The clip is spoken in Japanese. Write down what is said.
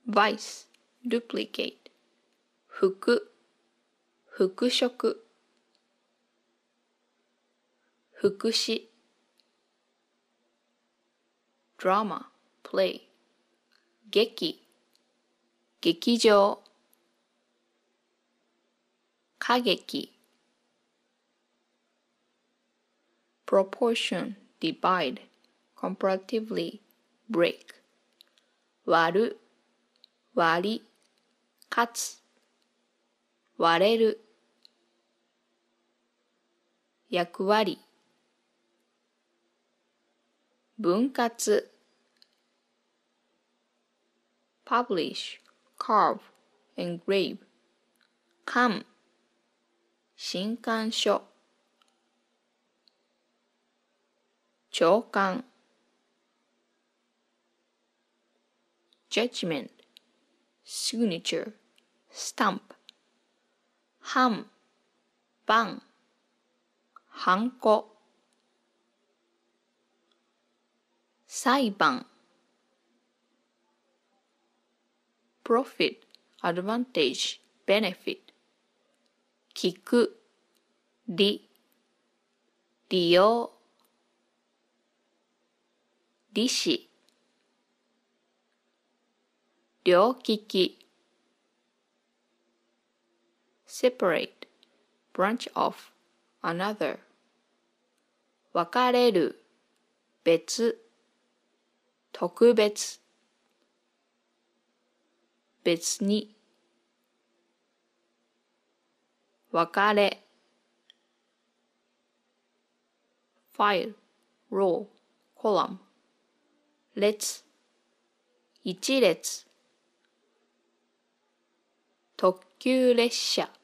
vice, duplicate, 復、復職、副詞 drama, play, 劇、劇場、歌劇 proportion, divide, comparatively, break 割る、割り、勝つ、割れる、役割、分割 publish, carve, engrave, 刊、新刊書、朝刊 judgment, signature, stamp 判、番、ハンコ、裁判 profit, advantage, benefit 聞く、利、利用、利子、両利き separate, branch off, another 分かれる、別、特別、別に、別れ、file, row, column 列、一列、特急列車